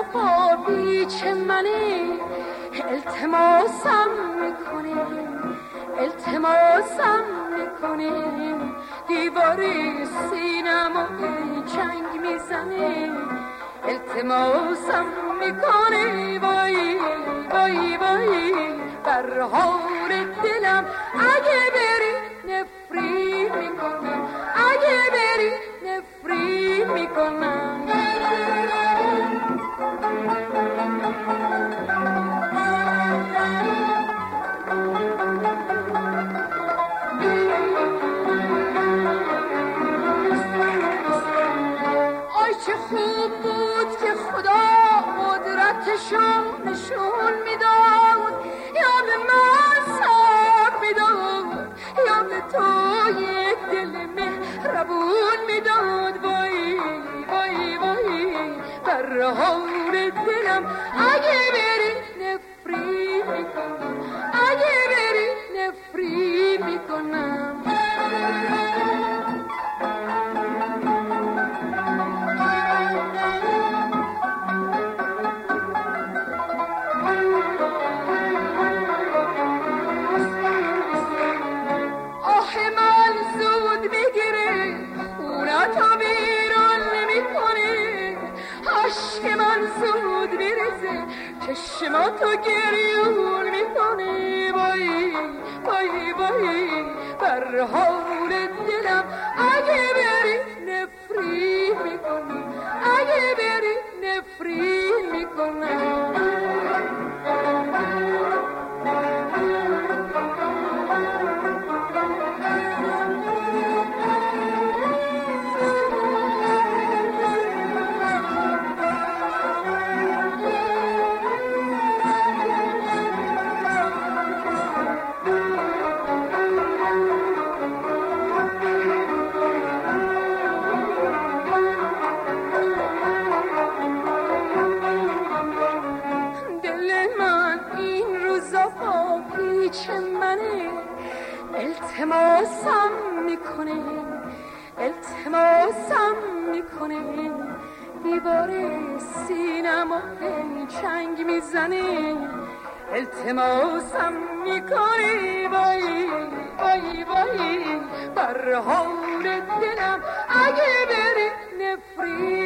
صفا پیچ منی التماسم میکنی التماسم میکنی دیواری سینمو چنگ میزنی التماسم میکنی وای وای وای بر حال دلم اگه بری نفری میکنم اگه بری نفری میکنم آی چه خوب بود که خدا قدرتشو نشون میداد یا به من صبر میداد یا به تو یک دل مهربون میداد وای وای وای بر حال دلم اگه بری نفری میکنم اگه بری نفری میکنم چشما تو گریون میکنی وای وای وای بر حال دلم اگه بری نفری میکنی اگه بری نفری میکنم التماسم میکنه التماسم میکنه دیوار سینمو چنگ میزنه التماسم میکنه وای وای وای بر حال دلم اگه بری نفری